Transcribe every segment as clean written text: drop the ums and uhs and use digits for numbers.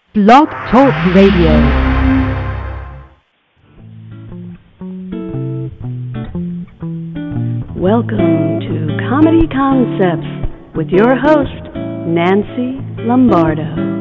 Blog Talk Radio. Welcome to Comedy Concepts with your host, Nancy Lombardo.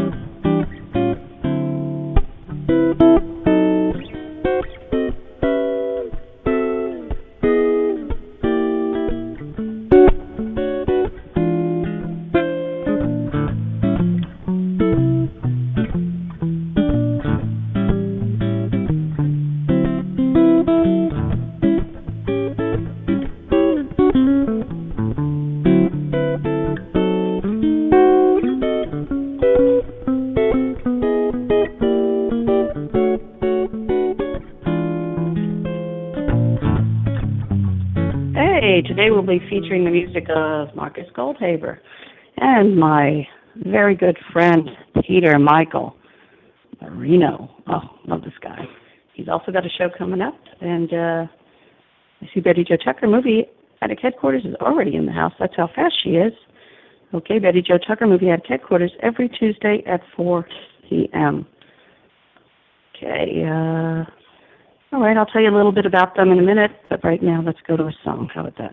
Today we'll be featuring the music of Marcus Goldhaber and my very good friend, Peter Michael Marino. Oh, love this guy. He's also got a show coming up, and I see Betty Jo Tucker Movie Attic Headquarters is already in the house. That's how fast she is. Okay, Betty Jo Tucker Movie Attic Headquarters every Tuesday at 4 p.m. Okay, all right, I'll tell you a little bit about them in a minute, but right now let's go to a song. How about that?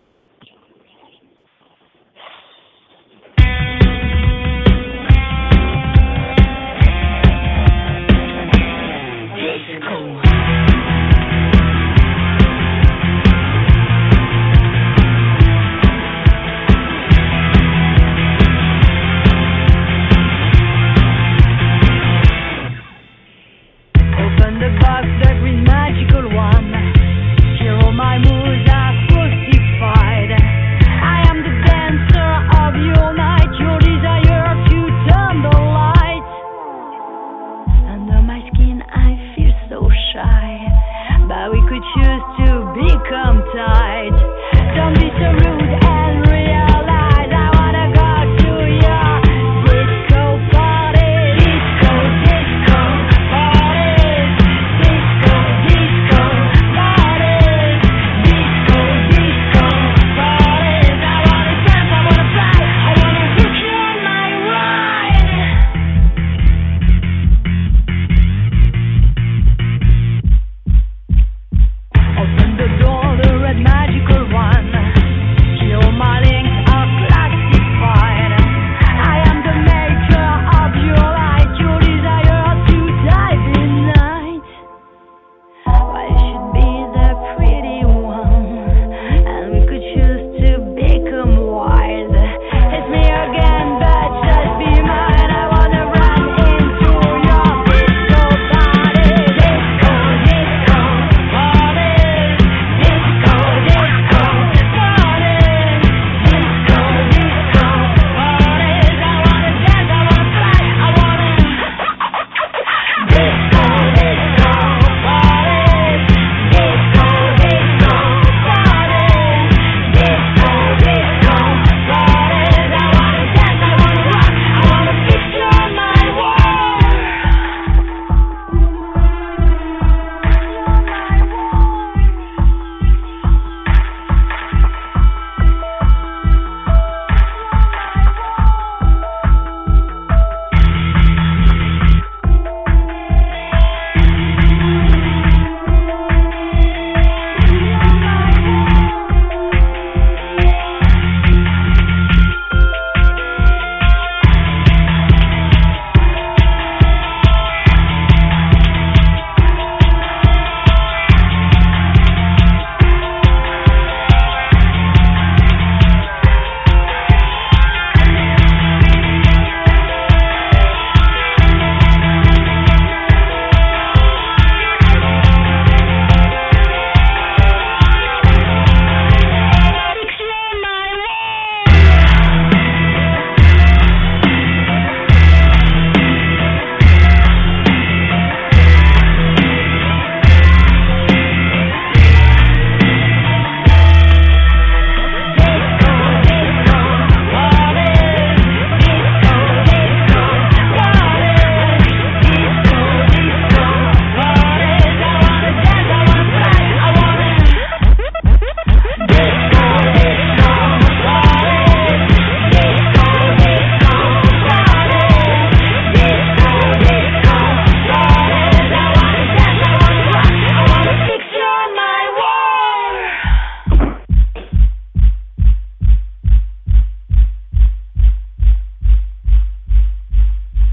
Open the box, the green magical one. Here all my moves are supposed to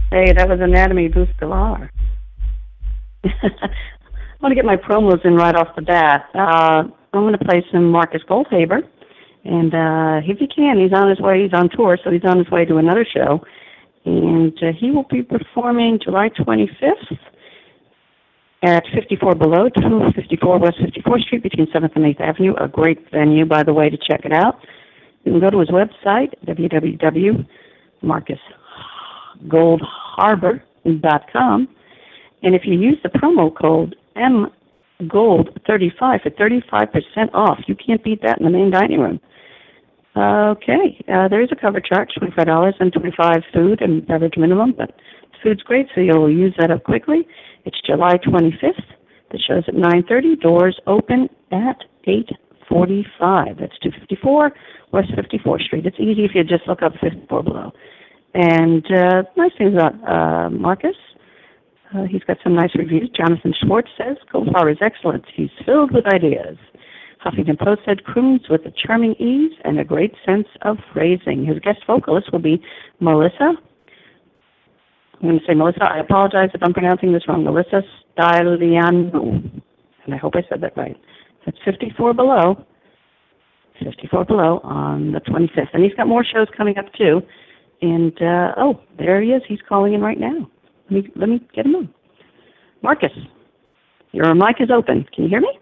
Hey, that was Anatomy Bustalar. I want to get my promos in right off the bat. I'm going to play some Marcus Goldhaber. And if he can, he's on his way. He's on tour, so he's on his way to another show. And he will be performing July 25th at 54 Below, 254 West 54th Street between 7th and 8th Avenue. A great venue, by the way, to check it out. You can go to his website, www.marcusgoldharbor.com. And if you use the promo code MGOLD35 for 35% off, you can't beat that in the main dining room. Okay, there is a cover charge, $25 and $25 food and beverage minimum, but the food's great, so you'll use that up quickly. It's July 25th. The show's at 9:30. Doors open at 8:45. That's 254 West 54th Street. It's easy if you just look up 54 Below. And nice things about Marcus. He's got some nice reviews. Jonathan Schwartz says, Goldhaber is excellent. He's filled with ideas. Huffington Post said, croons with a charming ease and a great sense of phrasing. His guest vocalist will be Melissa. I'm going to say Melissa. I apologize if I'm pronouncing this wrong. Melissa Styliano. And I hope I said that right. That's 54 Below. 54 Below on the 25th. And he's got more shows coming up, too. And, there he is. He's calling in right now. Let me get him on. Marcus, your mic is open. Can you hear me?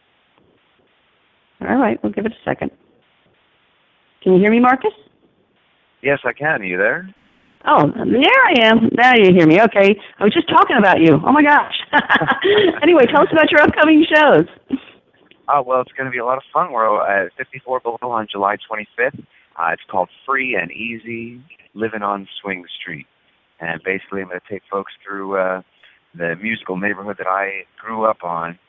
All right, we'll give it a second. Can you hear me, Marcus? Yes, I can. Are you there? Oh, there I am. Now you hear me. Okay. I was just talking about you. Oh, my gosh. Anyway, tell us about your upcoming shows. Well, it's going to be a lot of fun. We're at 54 Below on July 25th. It's called Free and Easy, Living on Swing Street. And basically, I'm going to take folks through the musical neighborhood that I grew up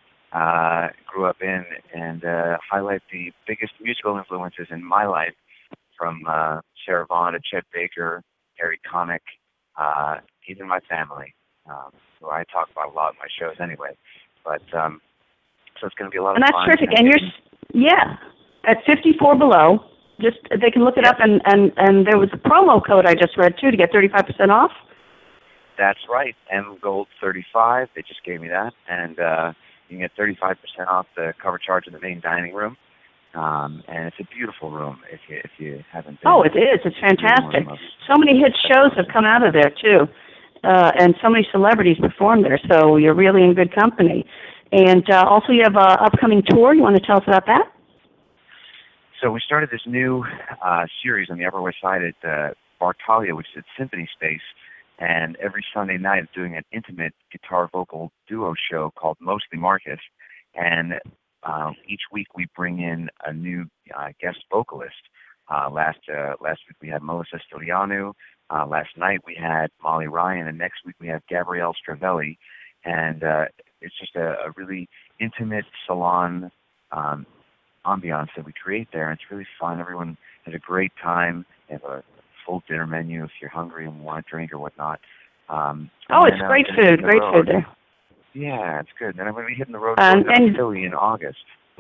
in, and highlight the biggest musical influences in my life, from Sarah Vaughan to Chet Baker, Harry Connick, even my family, who I talk about a lot in my shows anyway. But so it's going to be a lot of fun. And that's terrific. And you're, at 54 Below. Just they can look it up, and there was a promo code I just read too to get 35% off. That's right, MGOLD35. They just gave me that, and you can get 35% off the cover charge in the main dining room. And it's a beautiful room if you haven't been. Oh, it is. It's fantastic. So many hit shows have come out of there too, and so many celebrities perform there. So you're really in good company. And also, you have an upcoming tour. You want to tell us about that? So we started this new series on the Upper West Side at Bartalia, which is at Symphony Space, and every Sunday night I'm doing an intimate guitar-vocal duo show called Mostly Marcus, and each week we bring in a new guest vocalist. Last week we had Melissa Styliano, last night we had Molly Ryan, and next week we have Gabrielle Stravelli, and it's just a really intimate salon ambiance that we create there, and it's really fun. Everyone has a great time. They have a full dinner menu if you're hungry and want a drink or whatnot. It's great food. Great food there. Yeah, it's good. Then I'm going to be hitting the road and to Philly in August.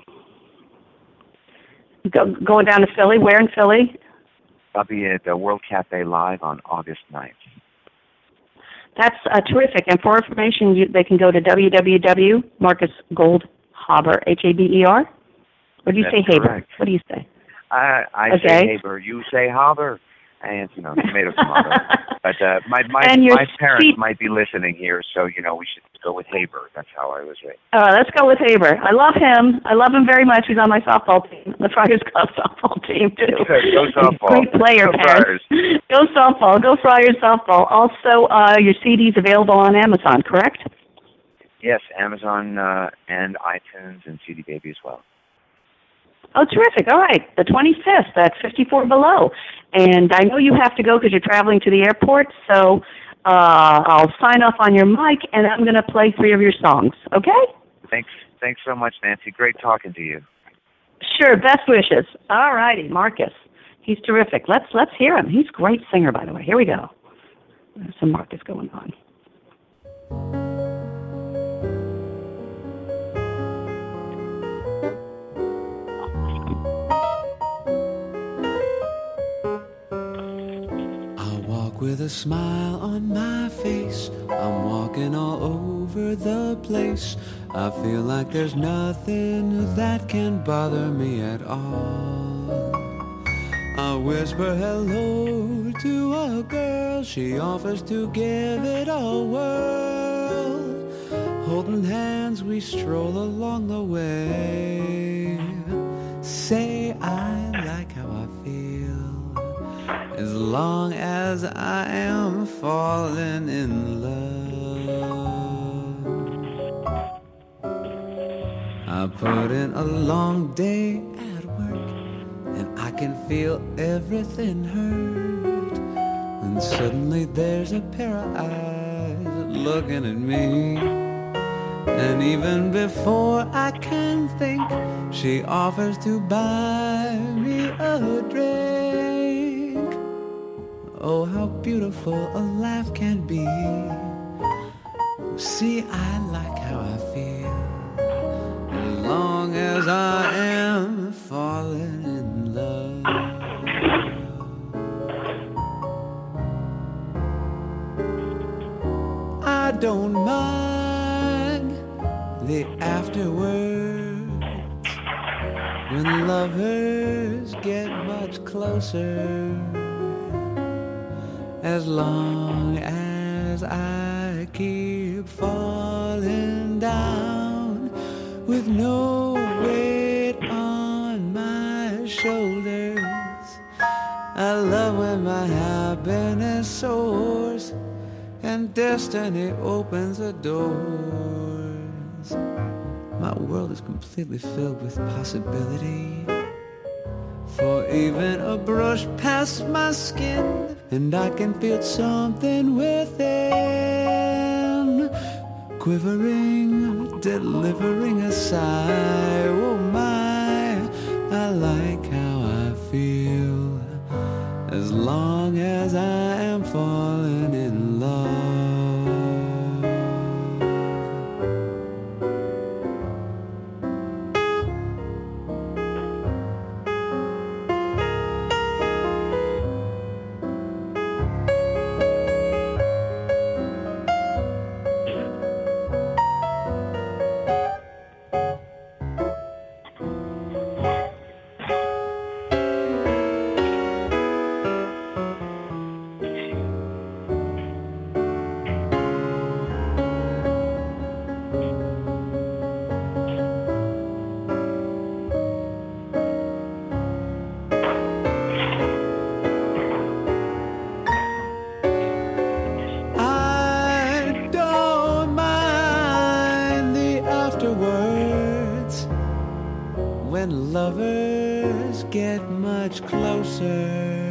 Going down to Philly? Where in Philly? I'll be at the World Cafe Live on August 9th. That's terrific. And for information, they can go to www.marcusgoldhaber, Haber. Or do you say Haber? What do you say? I say Haber. You say Haber. And, tomato. But my parents might be listening here, so, we should go with Haber. That's how I was raised. Let's go with Haber. I love him. I love him very much. He's on my softball team, the Friars Club softball team, too. Go softball. Great player, go parents. Go softball. Go Friars softball. Also, your CD's available on Amazon, correct? Yes, Amazon and iTunes and CD Baby as well. Oh, terrific. All right. The 25th, that's 54 Below. And I know you have to go because you're traveling to the airport, so I'll sign off on your mic, and I'm going to play 3 of your songs, okay? Thanks so much, Nancy. Great talking to you. Sure. Best wishes. All righty, Marcus. He's terrific. Let's hear him. He's a great singer, by the way. Here we go. There's some Marcus going on. with a smile on my face, I'm walking all over the place. I feel like there's nothing that can bother me at all. I whisper hello to a girl, she offers to give it a whirl. Holding hands we stroll along the way. Say I like how I feel, as long as I am falling in love. I put in a long day at work, and I can feel everything hurt. And suddenly there's a pair of eyes looking at me. And even before I can think, she offers to buy me a drink. Oh, how beautiful a laugh can be. See, I like how I feel, as long as I am falling in love. I don't mind the afterwards, when lovers get much closer, as long as I keep falling down with no weight on my shoulders. I love when my happiness soars and destiny opens the doors. My world is completely filled with possibility, for even a brush past my skin and I can feel something within, quivering, delivering a sigh. Oh my, I like how I feel, as long as I am falling in love. When lovers get much closer,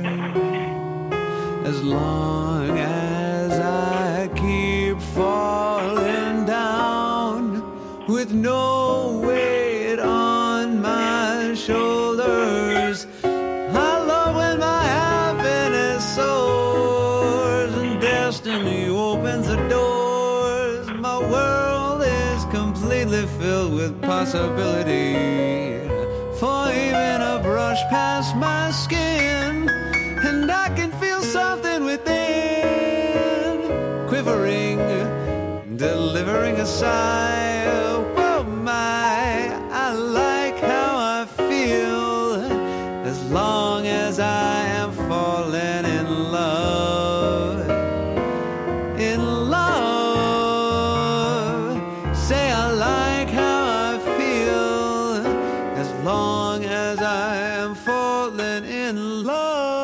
as long as I keep falling down with no weight on my shoulders. I love when my happiness soars and destiny opens the doors. My world is completely filled with possibility, for even a brush past my skin and I can feel something within, quivering, delivering a sigh. Oh my, I like how I feel, as long as I am falling in love. In love, say I like how I feel, as long as I am falling in love.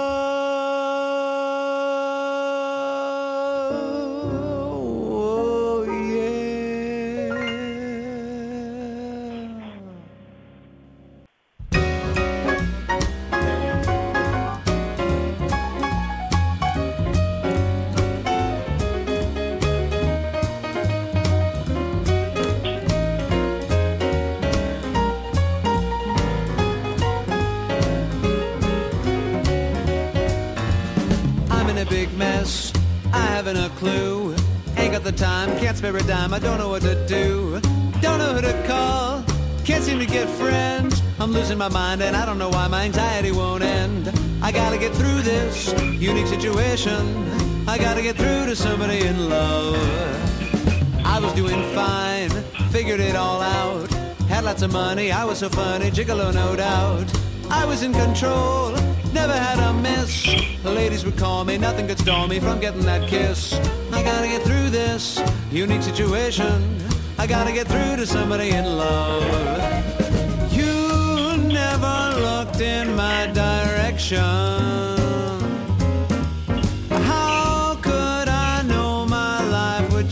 Oh, yeah. A big mess, I haven't a clue. Ain't got the time, can't spare a dime, I don't know what to do. Don't know who to call, can't seem to get friends. I'm losing my mind and I don't know why my anxiety won't end. I gotta get through this unique situation. I gotta get through to somebody in love. I was doing fine, figured it all out. Had lots of money, I was so funny, gigolo no doubt. I was in control, never had a miss. The ladies would call me, nothing could stall me from getting that kiss. I gotta get through this unique situation. I gotta get through to somebody in love. You never looked in my direction. How could I know my life would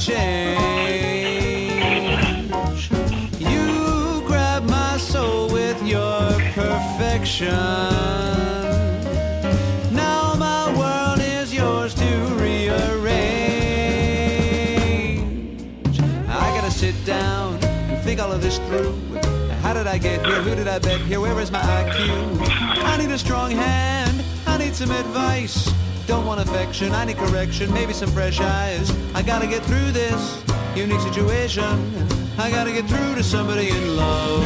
change? You grabbed my soul with your perfection. Now my world is yours to rearrange. I gotta sit down and think all of this through. How did I get here? Who did I bet here? Where is my IQ? I need a strong hand. I need some advice. Don't want affection, I need correction, maybe some fresh eyes. I gotta get through this unique situation. I gotta get through to somebody in love.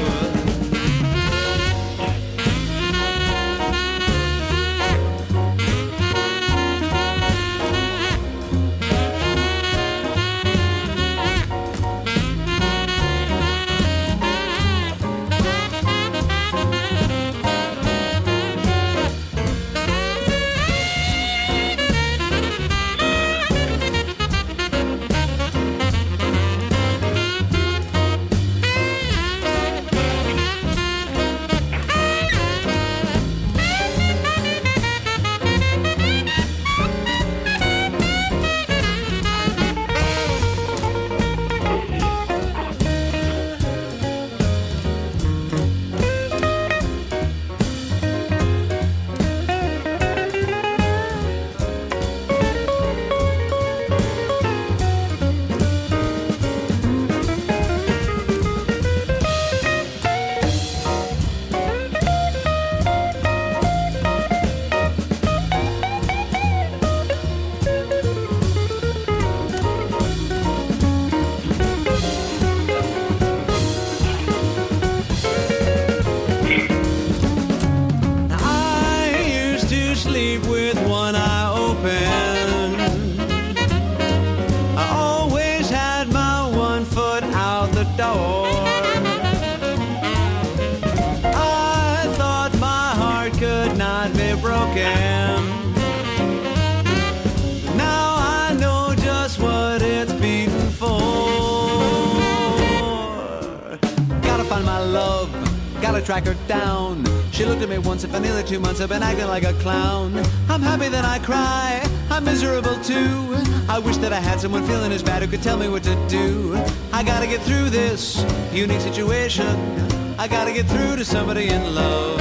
Track her down. She looked at me once, and for nearly 2 months I've been acting like a clown. I'm happy that I cry, I'm miserable too. I wish that I had someone feeling as bad who could tell me what to do. I gotta get through this unique situation. I gotta get through to somebody in love.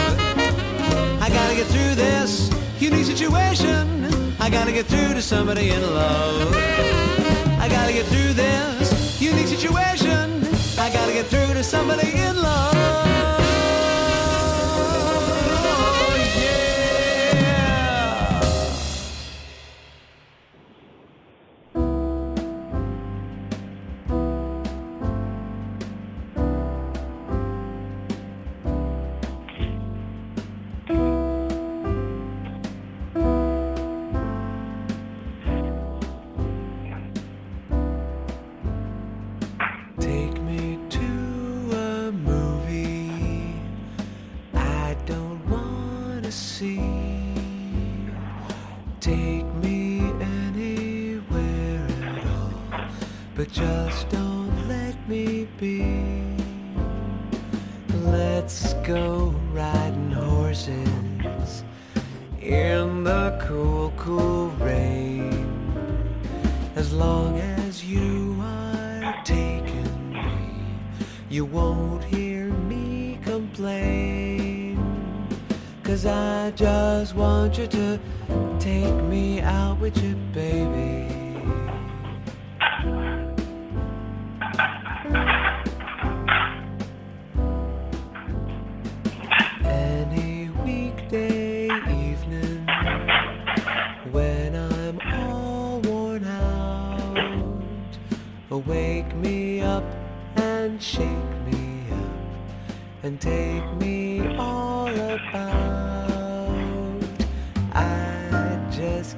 I gotta get through this unique situation. I gotta get through to somebody in love. I gotta get through this unique situation. I gotta get through to somebody in love.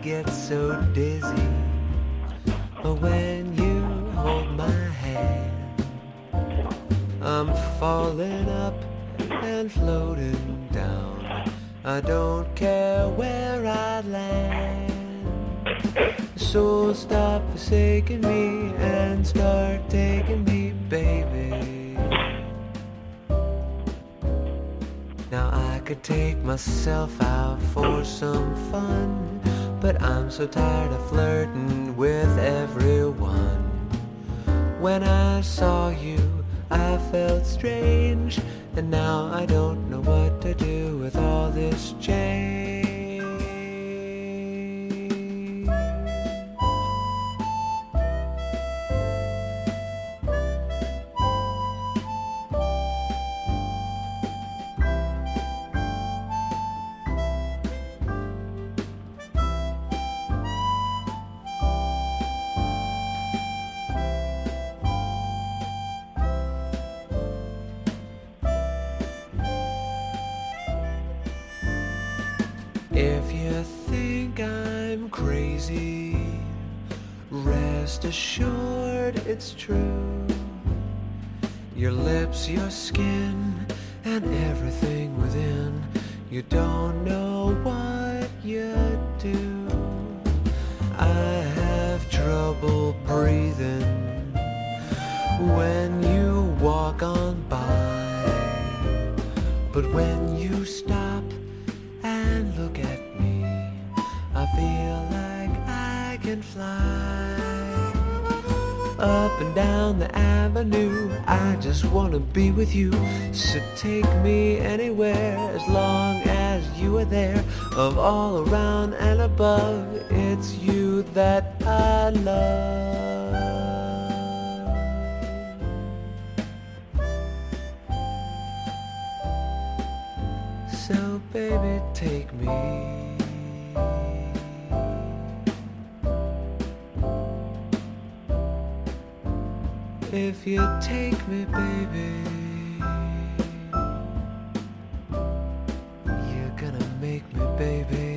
get so dizzy when you hold my hand. I'm falling up and floating down. I don't care where I land. So stop forsaking me and start taking me, baby. Now I could take myself out for some fun, but I'm so tired of flirting with everyone. When I saw you, I felt strange, and now I don't know what to do with all this change. If you think I'm crazy, rest assured it's true. Your lips, your skin, and everything within, you don't know what you do. I have trouble breathing when you walk on by, but when you stop and look at me, I feel like I can fly. Up and down the avenue, I just wanna be with you. So take me anywhere as long as you are there. Of all around and above, it's you that I love. So baby, take me. If you take me, baby, you're gonna make me, baby.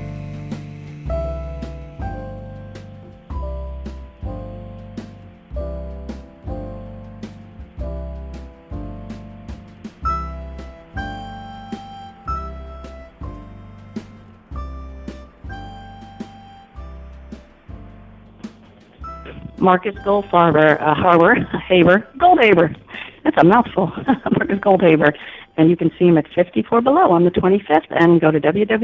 Marcus Goldhaber. That's a mouthful. Marcus Goldhaber. And you can see him at 54 Below on the 25th. And go to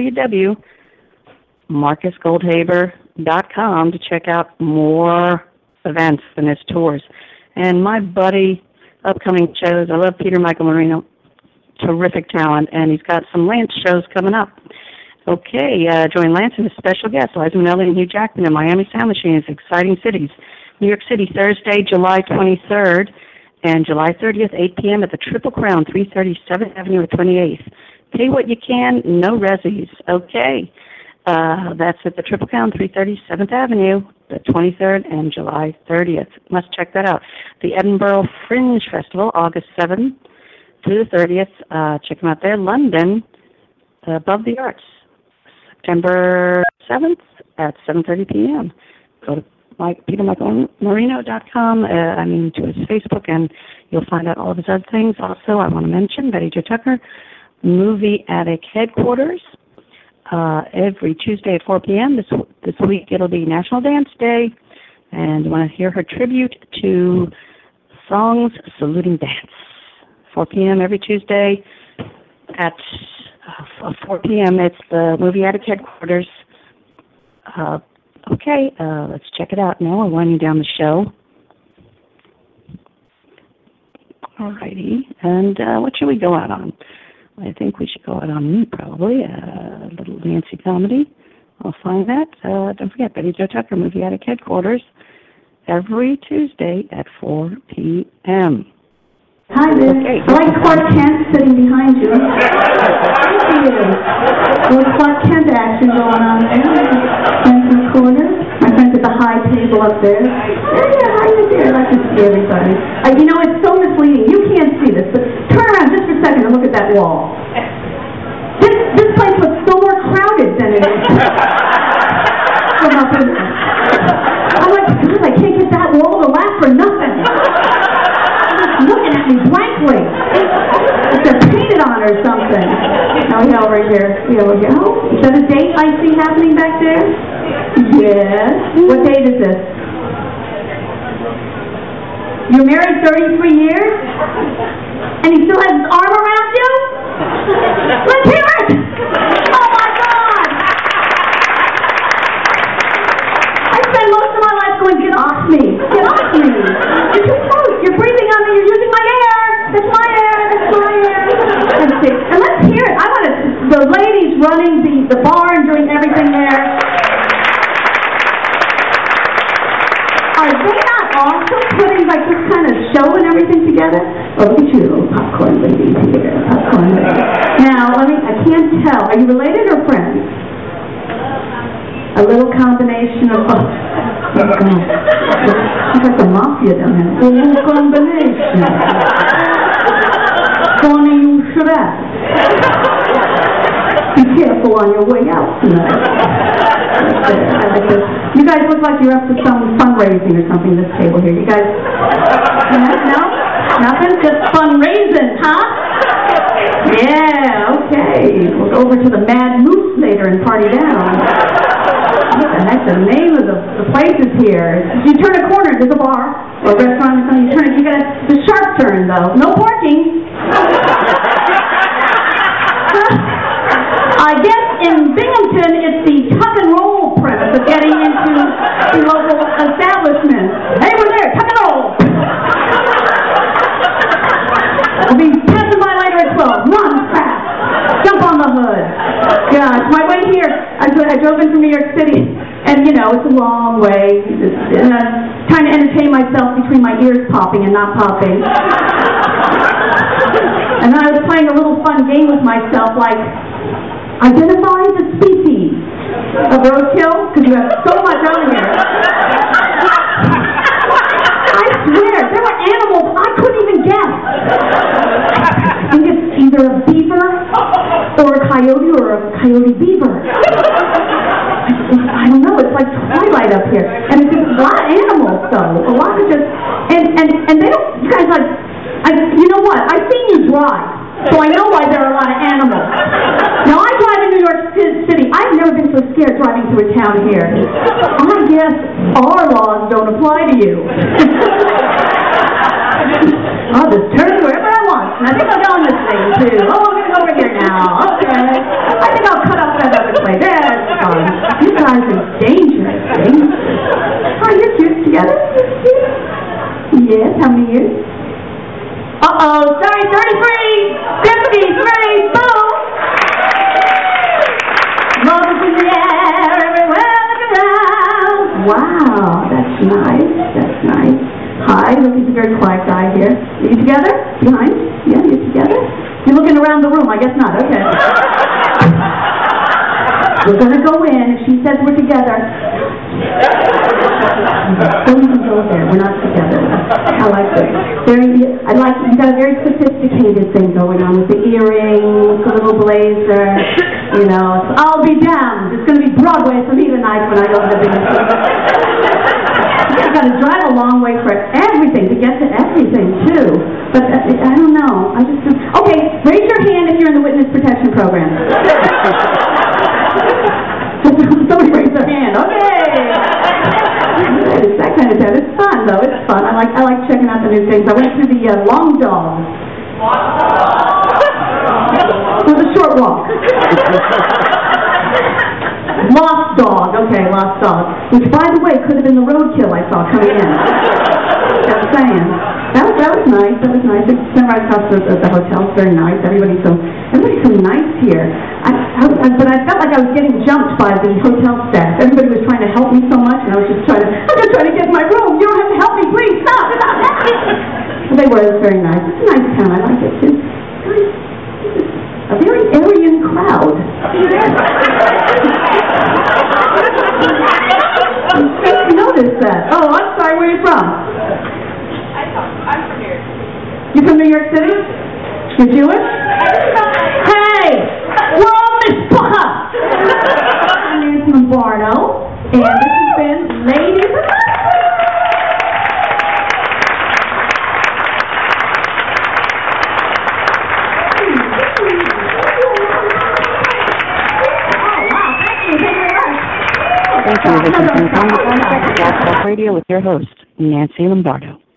www.marcusgoldhaber.com to check out more events and his tours. And my buddy, upcoming shows, I love Peter Michael Marino, terrific talent, and he's got some Lance shows coming up. Okay, join Lance and his special guests, Liza Minnelli and Hugh Jackman in Miami Sound Machines, Exciting Cities. New York City, Thursday, July 23rd, and July 30th, 8 p.m. at the Triple Crown, 337th Avenue at 28th. Pay what you can, no resis. Okay, that's at the Triple Crown, 337th Avenue, the 23rd and July 30th. Must check that out. The Edinburgh Fringe Festival, August 7th through the 30th. Check them out there. London, Above the Arts, September 7th at 7:30 p.m. Go to PeterMichaelMarino.com, to his Facebook, and you'll find out all of his other things. Also, I want to mention Betty Jo Tucker, Movie Attic Headquarters, every Tuesday at 4 p.m. This week it'll be National Dance Day, and you want to hear her tribute to Songs Saluting Dance. 4 p.m. every Tuesday at 4 p.m. It's the Movie Attic Headquarters. Okay, let's check it out now. We're winding down the show. All righty. And what should we go out on? I think we should go out on probably a little Nancy comedy. I'll find that. Don't forget, Betty Jo Tucker, Movie Attic Headquarters, every Tuesday at 4 p.m. Hi, Liz. Okay. I like Clark Kent sitting behind you. Thank you. Little Clark Kent action going on there. In the corner. My friends at the high table up there. Yeah, hi there. I like to see everybody. It's so misleading. You can't see this, but turn around just for a second and look at that wall. This place looks so more crowded than it is. from up in there. I'm like, God, I can't get that wall to laugh for nothing. She's looking at me blankly. Like they're painted on or something. Oh, yeah, over here. Yeah, over here. Oh, is that a date I see happening back there? Yes. What date is this? You're married 33 years? And he still has his arm around you? Let's hear it! Oh my God! I spend most of my life going, get off me! Get off me! You're too close! You're breathing on me! You're using my air! That's my air! That's my air! Let's see. And let's hear it. I want to, the ladies running the bar and doing everything there. Are they not also putting like this kind of show and everything together? Oh, look at you, little popcorn ladies here. Popcorn ladies. Now, I can't tell. Are you related or friends? A little combination of both. Oh, God. It's like the mafia down here. A little combination. Funny you should ask. Be careful on your way out tonight. You guys look like you're up to some fundraising or something, this table here. You guys, no? Nothing? Just fundraising, huh? Yeah, okay. We'll go over to the Mad Moose later and party down. What the heck, the name of the place is here. You turn a corner, there's a bar or a restaurant or something. You turn it, you got the sharp turn though. No parking. I guess in Binghamton, it's the tuck and roll premise of getting into the local establishment. Hey, we're there, tuck and roll. I'll be passing by later at 12. Run fast. Jump on the hood. Gosh, my way here, I drove in from New York City, and it's a long way. Trying to entertain myself between my ears popping and not popping. And then I was playing a little fun game with myself, like, identify the species of roadkill, because you have so much on here. I swear, there were animals I couldn't even guess. I think it's either a beaver or a coyote or a coyote beaver. I don't know, it's like Twilight up here. And it's just a lot of animals, though. A lot of just, and they don't, you guys you know what? I've seen you drive, so I know why there are a lot of animals. Now, I drive in New York City. I've never been so scared driving through a town here. I guess our laws don't apply to you. I'll just turn wherever I want. And I think I'll go on this thing, too. Oh, I'm going to go over here now. Okay. I think I'll cut off that other way. That's fun. You guys are dangerous. Oh, you're cute together? Yes, how many years? Uh-oh, sorry, 33, 53, boom! Love is in the air, everywhere, look around. Wow, that's nice. Hi, look, he's a very quiet guy here. Are you together? Behind? Yeah, you're together? You're looking around the room, I guess not, okay. We're gonna go in, if she says we're together. Don't even go there, we're not together. I like it. You got a very sophisticated thing going on with the earrings, the little blazer, I'll be damned. It's going to be Broadway for me tonight when I go to the big show. I've got to drive a long way for everything, to get to everything, too. But I don't know. Okay, raise your hand if you're in the witness protection program. Somebody raise their hand. Okay. It's that kind of stuff. It's fun, though. It's fun. I like checking out the new things. I went to the Long Dog. It was a short walk. Lost Dog. Okay, Lost Dog. Which, by the way, could have been the roadkill I saw coming in. Just saying. That was nice. That was nice. It's right across the hotel. It's very nice. Everybody's so nice here. But I felt like I was getting jumped by the hotel staff. Everybody was trying to help me so much, and I'm just trying to get in my room. You don't have to help me, please. Stop. Well, they were. It was very nice. It's a nice town. I like it too. A very Aryan crowd. I noticed that. Oh, I'm sorry. Where are you from? I'm from here. You from New York City? You're Jewish? Hey! We're all mishpacha! I'm Nancy Lombardo, and In addition to Blog Talk Radio with your host, Nancy Lombardo.